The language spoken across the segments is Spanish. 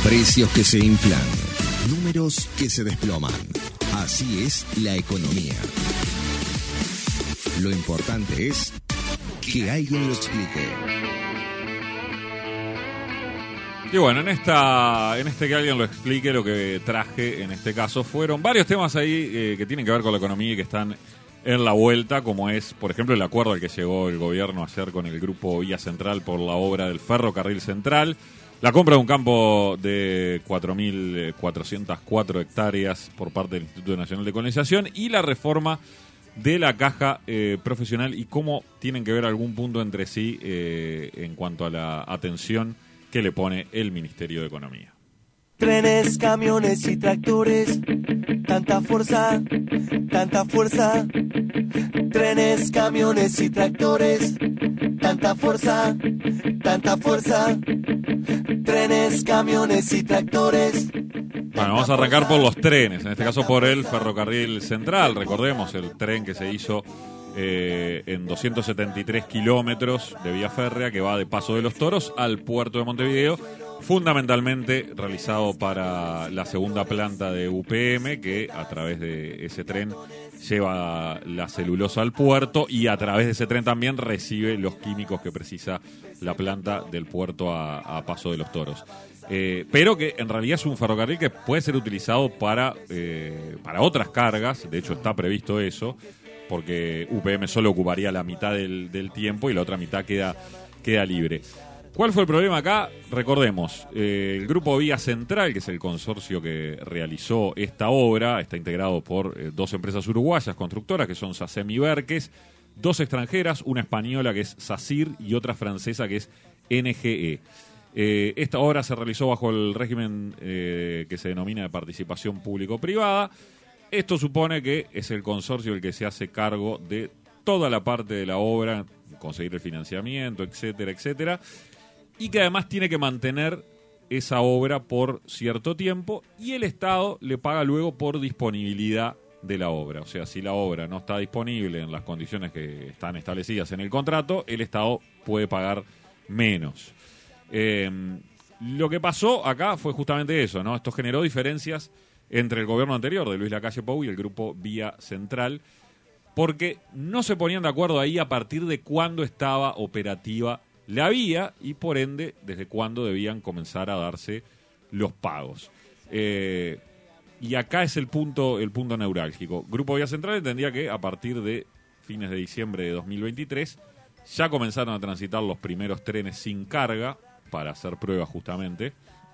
Precios que se inflan, números que se desploman. Así es la economía. Lo importante es que alguien lo explique. Y bueno, en este que alguien lo explique, lo que traje en este caso fueron varios temas ahí que tienen que ver con la economía y que están en la vuelta, como es, por ejemplo, el acuerdo al que llegó el gobierno ayer con el grupo Vía Central por la obra del ferrocarril central, la compra de un campo de 4.404 hectáreas por parte del Instituto Nacional de Colonización y la reforma de la caja profesional y cómo tienen que ver algún punto entre sí en cuanto a la atención que le pone el Ministerio de Economía. Trenes, camiones y tractores, tanta fuerza, tanta fuerza. Trenes, camiones y tractores, tanta fuerza, tanta fuerza. Trenes, camiones y tractores. Bueno, vamos a arrancar por los trenes, en este caso por el ferrocarril central. Recordemos el tren que se hizo en 273 kilómetros de vía férrea que va de Paso de los Toros al puerto de Montevideo, fundamentalmente realizado para la segunda planta de UPM, que a través de ese tren lleva la celulosa al puerto y a través de ese tren también recibe los químicos que precisa la planta del puerto a Paso de los Toros. Pero que en realidad es un ferrocarril que puede ser utilizado para otras cargas, de hecho está previsto eso, porque UPM solo ocuparía la mitad del tiempo y la otra mitad queda libre. ¿Cuál fue el problema acá? Recordemos, el Grupo Vía Central, que es el consorcio que realizó esta obra, está integrado por dos empresas uruguayas constructoras, que son SACEM y Berques, dos extranjeras, una española que es SACIR y otra francesa que es NGE. Esta obra se realizó bajo el régimen que se denomina de participación público-privada. Esto supone que es el consorcio el que se hace cargo de toda la parte de la obra, conseguir el financiamiento, etcétera, etcétera, y que además tiene que mantener esa obra por cierto tiempo y el Estado le paga luego por disponibilidad de la obra. O sea, si la obra no está disponible en las condiciones que están establecidas en el contrato, el Estado puede pagar menos. Lo que pasó acá fue justamente eso, ¿no? Esto generó diferencias entre el gobierno anterior de Luis Lacalle Pou y el grupo Vía Central, porque no se ponían de acuerdo ahí a partir de cuándo estaba operativa la vía y por ende desde cuándo debían comenzar a darse los pagos. Y acá es el punto neurálgico. Grupo Vía Central entendía que a partir de fines de diciembre de 2023 ya comenzaron a transitar los primeros trenes sin carga para hacer pruebas justamente,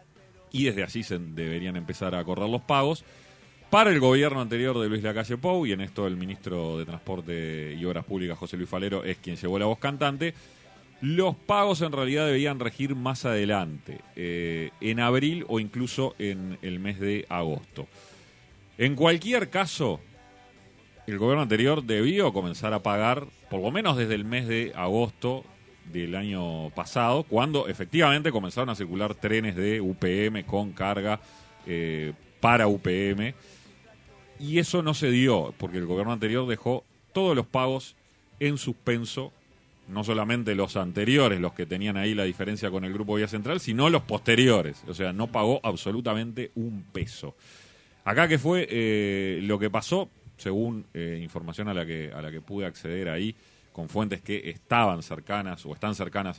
y desde allí se deberían empezar a correr los pagos. Para el gobierno anterior de Luis Lacalle Pou, y en esto el ministro de Transporte y Obras Públicas, José Luis Falero, es quien llevó la voz cantante, los pagos en realidad deberían regir más adelante, en abril o incluso en el mes de agosto. En cualquier caso, el gobierno anterior debió comenzar a pagar, por lo menos desde el mes de agosto del año pasado, cuando efectivamente comenzaron a circular trenes de UPM con carga para UPM, y eso no se dio porque el gobierno anterior dejó todos los pagos en suspenso, no solamente los anteriores, los que tenían ahí la diferencia con el Grupo Vía Central, sino los posteriores, o sea, no pagó absolutamente un peso. Acá, ¿qué fue lo que pasó? Según información a la que pude acceder ahí, con fuentes que estaban cercanas o están cercanas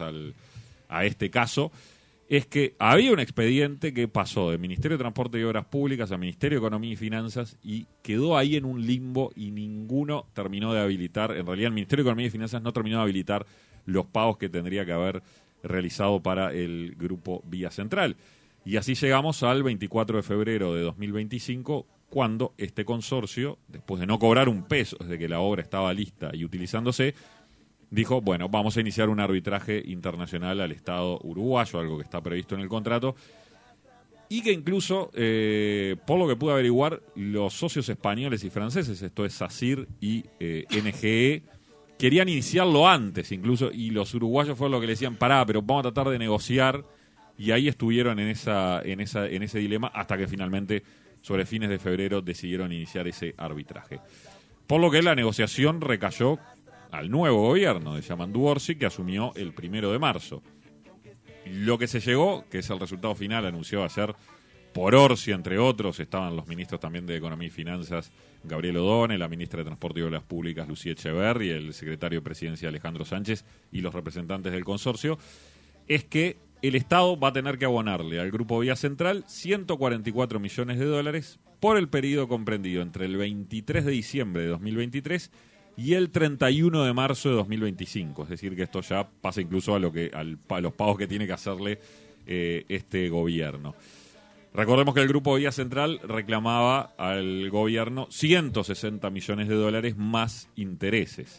a este caso, es que había un expediente que pasó del Ministerio de Transporte y Obras Públicas al Ministerio de Economía y Finanzas y quedó ahí en un limbo y ninguno terminó de habilitar, en realidad el Ministerio de Economía y Finanzas no terminó de habilitar los pagos que tendría que haber realizado para el Grupo Vía Central. Y así llegamos al 24 de febrero de 2025, cuando este consorcio, después de no cobrar un peso desde que la obra estaba lista y utilizándose, dijo, bueno, vamos a iniciar un arbitraje internacional al Estado uruguayo, algo que está previsto en el contrato, y que incluso, por lo que pude averiguar, los socios españoles y franceses, esto es SACIR y NGE, querían iniciarlo antes incluso, y los uruguayos fueron los que le decían, pará, pero vamos a tratar de negociar, y ahí estuvieron en ese dilema hasta que finalmente, sobre fines de febrero, decidieron iniciar ese arbitraje. Por lo que la negociación recayó al nuevo gobierno de Yamandu Orsi, que asumió el 1 de marzo. Lo que se llegó, que es el resultado final, anunció ayer por Orsi, entre otros, estaban los ministros también de Economía y Finanzas, Gabriel Odone, la ministra de Transporte y Obras Públicas, Lucía Echeverri, el secretario de Presidencia, Alejandro Sánchez, y los representantes del consorcio, es que el Estado va a tener que abonarle al Grupo Vía Central 144 millones de dólares por el periodo comprendido entre el 23 de diciembre de 2023 y el 31 de marzo de 2025. Es decir, que esto ya pasa incluso a los pagos que tiene que hacerle este gobierno. Recordemos que el Grupo Vía Central reclamaba al gobierno 160 millones de dólares más intereses.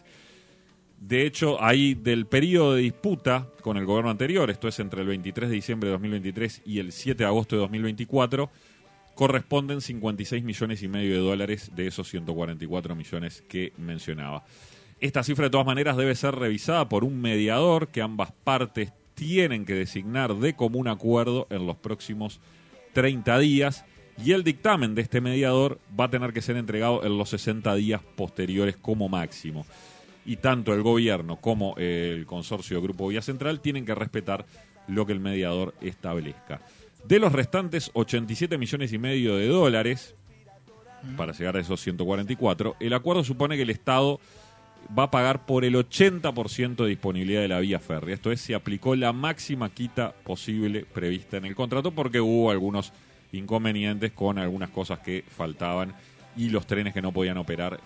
De hecho, ahí del periodo de disputa con el gobierno anterior, esto es entre el 23 de diciembre de 2023 y el 7 de agosto de 2024, corresponden 56 millones y medio de dólares de esos 144 millones que mencionaba. Esta cifra, de todas maneras, debe ser revisada por un mediador que ambas partes tienen que designar de común acuerdo en los próximos 30 días, y el dictamen de este mediador va a tener que ser entregado en los 60 días posteriores como máximo. Y tanto el gobierno como el consorcio Grupo Vía Central tienen que respetar lo que el mediador establezca. De los restantes 87 millones y medio de dólares, para llegar a esos 144, el acuerdo supone que el Estado va a pagar por el 80% de disponibilidad de la vía férrea. Esto es, se aplicó la máxima quita posible prevista en el contrato porque hubo algunos inconvenientes con algunas cosas que faltaban y los trenes que no podían operar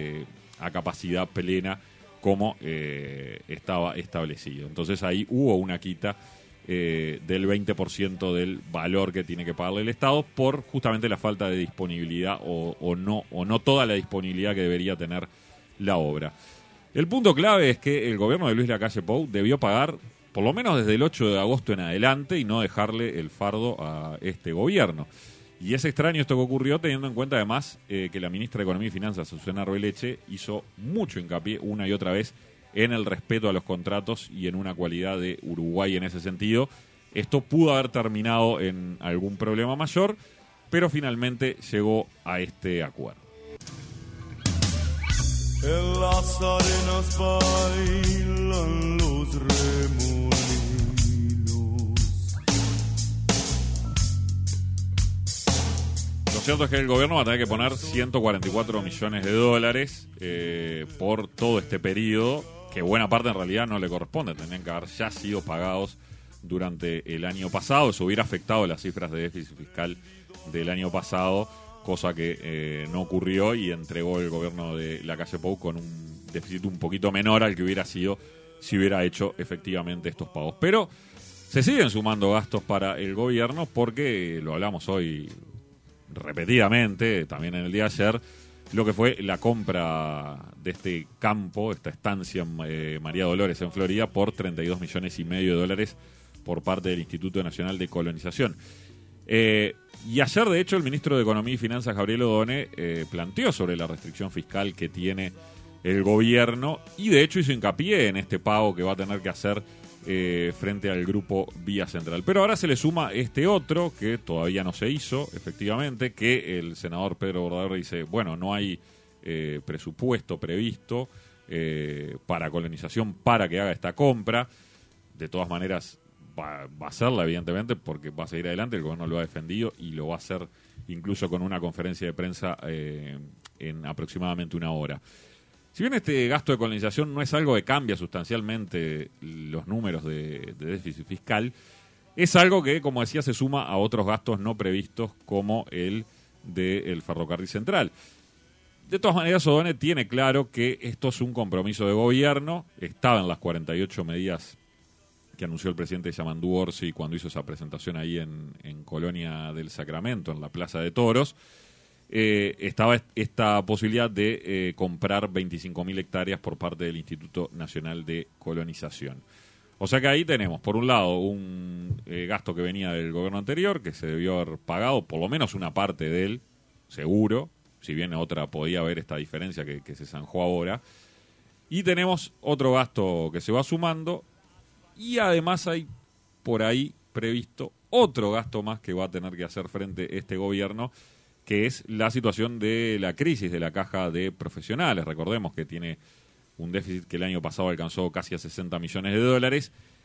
a capacidad plena como estaba establecido. Entonces ahí hubo una quita del 20% del valor que tiene que pagarle el Estado por justamente la falta de disponibilidad o no toda la disponibilidad que debería tener la obra. El punto clave es que el gobierno de Luis Lacalle Pou debió pagar por lo menos desde el 8 de agosto en adelante y no dejarle el fardo a este gobierno. Y es extraño esto que ocurrió teniendo en cuenta además que la ministra de Economía y Finanzas, Susana Arbeleche, hizo mucho hincapié una y otra vez en el respeto a los contratos y en una cualidad de Uruguay en ese sentido. Esto pudo haber terminado en algún problema mayor, pero finalmente llegó a este acuerdo. En las arenas bailan los remolinos. Lo cierto es que el gobierno va a tener que poner 144 millones de dólares por todo este periodo, que buena parte en realidad no le corresponde, tendrían que haber ya sido pagados durante el año pasado. Eso hubiera afectado las cifras de déficit fiscal del año pasado, cosa que no ocurrió y entregó el gobierno de Lacalle Pou con un déficit un poquito menor al que hubiera sido si hubiera hecho efectivamente estos pagos. Pero se siguen sumando gastos para el gobierno porque, lo hablamos hoy repetidamente, también en el día de ayer, lo que fue la compra de este campo, esta estancia en María Dolores en Florida por 32 millones y medio de dólares por parte del Instituto Nacional de Colonización. Y ayer, de hecho, el ministro de Economía y Finanzas, Gabriel Odone, planteó sobre la restricción fiscal que tiene el gobierno y, de hecho, hizo hincapié en este pago que va a tener que hacer frente al Grupo Vía Central. Pero ahora se le suma este otro, que todavía no se hizo, efectivamente, que el senador Pedro Bordador dice, bueno, no hay presupuesto previsto para colonización para que haga esta compra. De todas maneras, va a hacerla, evidentemente, porque va a seguir adelante, el gobierno lo ha defendido y lo va a hacer incluso con una conferencia de prensa en aproximadamente una hora. Si bien este gasto de colonización no es algo que cambia sustancialmente los números de déficit fiscal, es algo que, como decía, se suma a otros gastos no previstos como el del ferrocarril central. De todas maneras, Odone tiene claro que esto es un compromiso de gobierno, estaba en las 48 medidas que anunció el presidente Yamandú Orsi cuando hizo esa presentación ahí en Colonia del Sacramento, en la Plaza de Toros. Estaba esta posibilidad de comprar 25.000 hectáreas por parte del Instituto Nacional de Colonización. O sea que ahí tenemos, por un lado, un gasto que venía del gobierno anterior, que se debió haber pagado, por lo menos una parte de él, seguro, si bien otra podía haber esta diferencia que se zanjó ahora. Y tenemos otro gasto que se va sumando, y además hay por ahí previsto otro gasto más que va a tener que hacer frente este gobierno, que es la situación de la crisis de la caja de profesionales. Recordemos que tiene un déficit que el año pasado alcanzó casi a 60 millones de dólares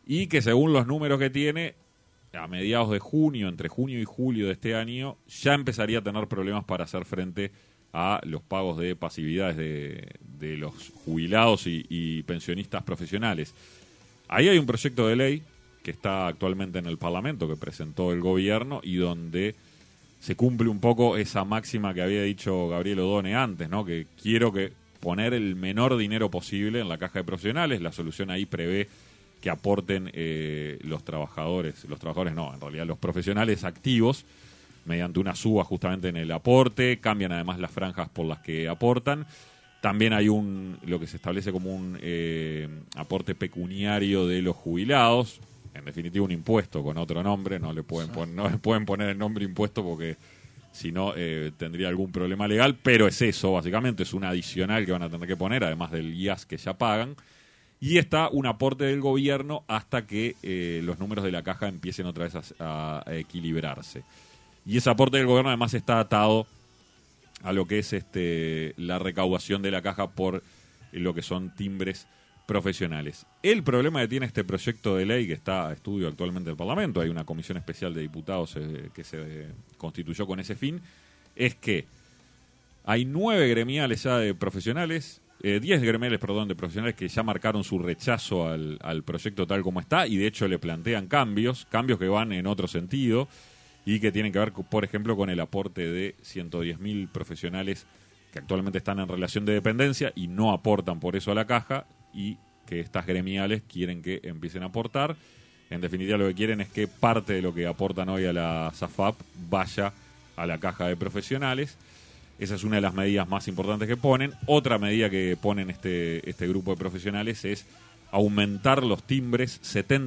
y que según los números que tiene, a mediados de junio, entre junio y julio de este año, ya empezaría a tener problemas para hacer frente a los pagos de pasividades de los jubilados y pensionistas profesionales. Ahí hay un proyecto de ley que está actualmente en el Parlamento, que presentó el gobierno, y donde se cumple un poco esa máxima que había dicho Gabriel Odone antes, ¿no? Que quiero que poner el menor dinero posible en la caja de profesionales. La solución ahí prevé que aporten los trabajadores no, en realidad los profesionales activos, mediante una suba justamente en el aporte. Cambian además las franjas por las que aportan. También hay lo que se establece como un aporte pecuniario de los jubilados, en definitiva un impuesto con otro nombre. No le pueden poner el nombre impuesto porque si no tendría algún problema legal, pero es eso, básicamente es un adicional que van a tener que poner, además del IAS que ya pagan. Y está un aporte del gobierno hasta que los números de la caja empiecen otra vez a equilibrarse. Y ese aporte del gobierno además está atado a lo que es la recaudación de la caja por lo que son timbres profesionales. El problema que tiene este proyecto de ley, que está a estudio actualmente en el Parlamento, hay una comisión especial de diputados que se constituyó con ese fin, es que hay 9 gremiales ya de profesionales, 10 gremiales, de profesionales que ya marcaron su rechazo al proyecto tal como está, y de hecho le plantean cambios que van en otro sentido y que tienen que ver, por ejemplo, con el aporte de 110.000 profesionales que actualmente están en relación de dependencia y no aportan por eso a la caja, y que estas gremiales quieren que empiecen a aportar. En definitiva, lo que quieren es que parte de lo que aportan hoy a la SAFAP vaya a la caja de profesionales. Esa es una de las medidas más importantes que ponen. Otra medida que ponen este grupo de profesionales es aumentar los timbres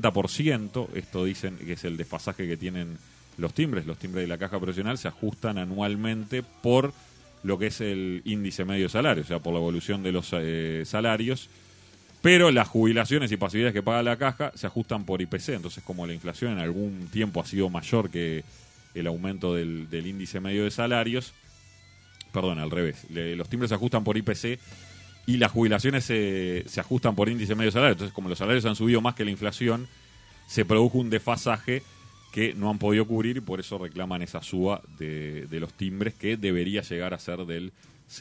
70%. Esto dicen que es el desfasaje que tienen los timbres. Los timbres de la caja profesional se ajustan anualmente por lo que es el índice medio de salario, o sea, por la evolución de los salarios. Pero las jubilaciones y pasividades que paga la caja se ajustan por IPC. Entonces, como la inflación en algún tiempo ha sido mayor que el aumento del índice medio de salarios, perdón, al revés, los timbres se ajustan por IPC y las jubilaciones se ajustan por índice medio de salario. Entonces, como los salarios han subido más que la inflación, se produjo un desfasaje que no han podido cubrir, y por eso reclaman esa suba de los timbres, que debería llegar a ser del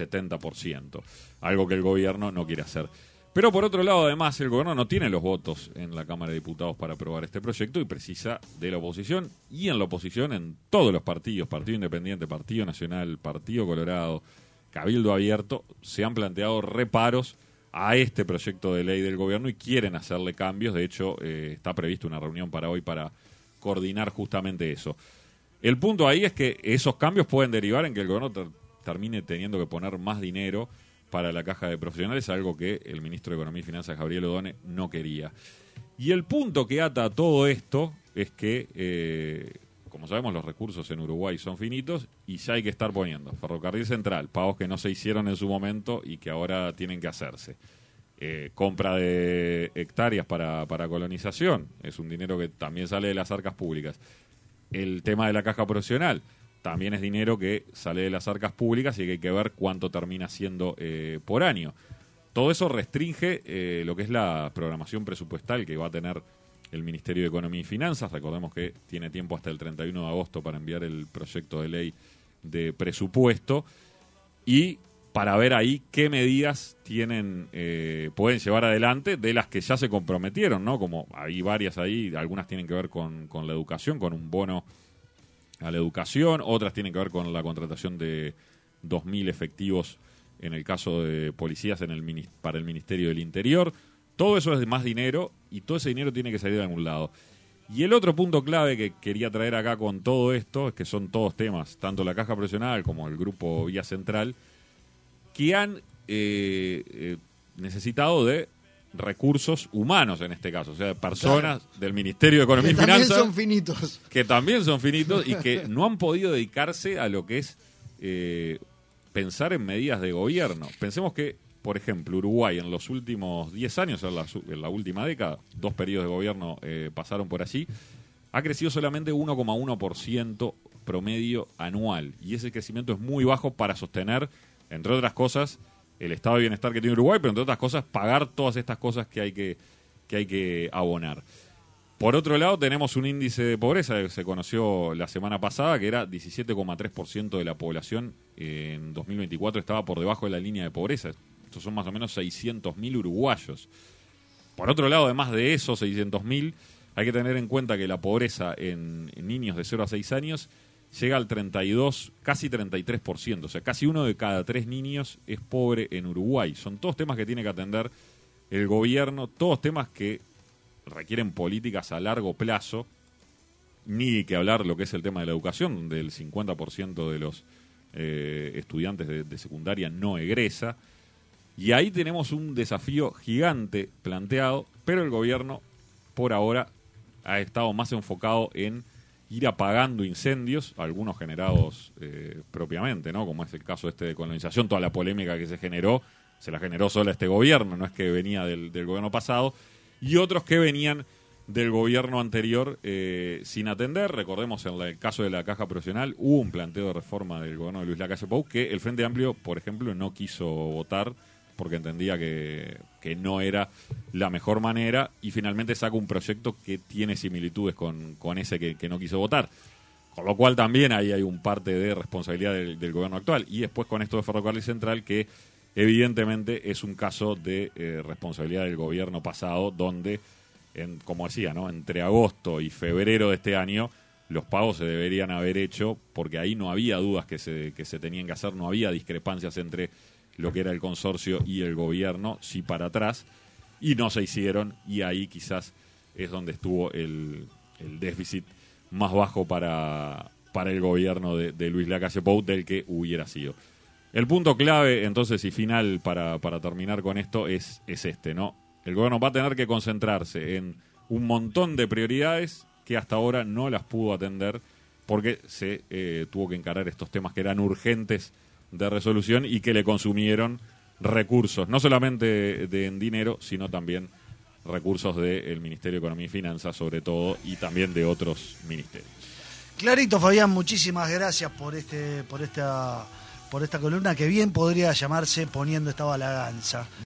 70%, algo que el gobierno no quiere hacer. Pero por otro lado, además, el gobierno no tiene los votos en la Cámara de Diputados para aprobar este proyecto y precisa de la oposición, y en la oposición en todos los partidos, Partido Independiente, Partido Nacional, Partido Colorado, Cabildo Abierto, se han planteado reparos a este proyecto de ley del gobierno y quieren hacerle cambios. De hecho, está prevista una reunión para hoy para coordinar justamente eso. El punto ahí es que esos cambios pueden derivar en que el gobierno termine teniendo que poner más dinero para la caja de profesionales, algo que el ministro de Economía y Finanzas, Gabriel Odone, no quería. Y el punto que ata a todo esto es que, como sabemos, los recursos en Uruguay son finitos y ya hay que estar poniendo Ferrocarril Central, pagos que no se hicieron en su momento y que ahora tienen que hacerse. Compra de hectáreas para colonización, es un dinero que también sale de las arcas públicas. El tema de la caja profesional también es dinero que sale de las arcas públicas y que hay que ver cuánto termina siendo por año. Todo eso restringe lo que es la programación presupuestal que va a tener el Ministerio de Economía y Finanzas. Recordemos que tiene tiempo hasta el 31 de agosto para enviar el proyecto de ley de presupuesto, y para ver ahí qué medidas pueden llevar adelante de las que ya se comprometieron, ¿no? Como hay varias ahí, algunas tienen que ver con la educación, con un bono a la educación, otras tienen que ver con la contratación de 2.000 efectivos en el caso de policías para el Ministerio del Interior. Todo eso es más dinero y todo ese dinero tiene que salir de algún lado. Y el otro punto clave que quería traer acá con todo esto es que son todos temas, tanto la Caja Profesional como el Grupo Vía Central, que han necesitado de recursos humanos en este caso, o sea, personas del Ministerio de Economía y Finanzas que también son finitos y que no han podido dedicarse a lo que es pensar en medidas de gobierno. Pensemos que, por ejemplo, Uruguay en los últimos 10 años, en la última década, 2 periodos de gobierno pasaron por allí, ha crecido solamente 1,1% promedio anual, y ese crecimiento es muy bajo para sostener, entre otras cosas, el estado de bienestar que tiene Uruguay, pero entre otras cosas pagar todas estas cosas que hay que abonar. Por otro lado, tenemos un índice de pobreza que se conoció la semana pasada, que era 17,3% de la población en 2024 estaba por debajo de la línea de pobreza. Estos son más o menos 600.000 uruguayos. Por otro lado, además de esos 600.000, hay que tener en cuenta que la pobreza en niños de 0 a 6 años llega al 32, casi 33%. O sea, casi 1 de cada 3 niños es pobre en Uruguay. Son todos temas que tiene que atender el gobierno, todos temas que requieren políticas a largo plazo, ni que hablar lo que es el tema de la educación, donde el 50% de los estudiantes de secundaria no egresa. Y ahí tenemos un desafío gigante planteado, pero el gobierno, por ahora, ha estado más enfocado en ir apagando incendios, algunos generados propiamente, ¿no? Como es el caso de colonización, toda la polémica que se la generó solo este gobierno, no es que venía del gobierno pasado, y otros que venían del gobierno anterior sin atender. Recordemos, en el caso de la Caja Profesional, hubo un planteo de reforma del gobierno de Luis Lacalle Pou que el Frente Amplio, por ejemplo, no quiso votar porque entendía que no era la mejor manera, y finalmente saca un proyecto que tiene similitudes con ese que no quiso votar. Con lo cual también ahí hay un parte de responsabilidad del gobierno actual. Y después con esto de Ferrocarril Central, que evidentemente es un caso de responsabilidad del gobierno pasado, donde, como decía, ¿no?, entre agosto y febrero de este año, los pagos se deberían haber hecho, porque ahí no había dudas que se tenían que hacer, no había discrepancias entre lo que era el consorcio y el gobierno, sí para atrás, y no se hicieron, y ahí quizás es donde estuvo el déficit más bajo para el gobierno de Luis Lacalle Pou del que hubiera sido. El punto clave, entonces, y final para terminar con esto es este, ¿no? El gobierno va a tener que concentrarse en un montón de prioridades que hasta ahora no las pudo atender porque se tuvo que encarar estos temas que eran urgentes de resolución y que le consumieron recursos, no solamente en dinero, sino también recursos del Ministerio de Economía y Finanzas, sobre todo, y también de otros ministerios. Clarito, Fabián, muchísimas gracias por esta columna que bien podría llamarse Poniendo esta balaganza.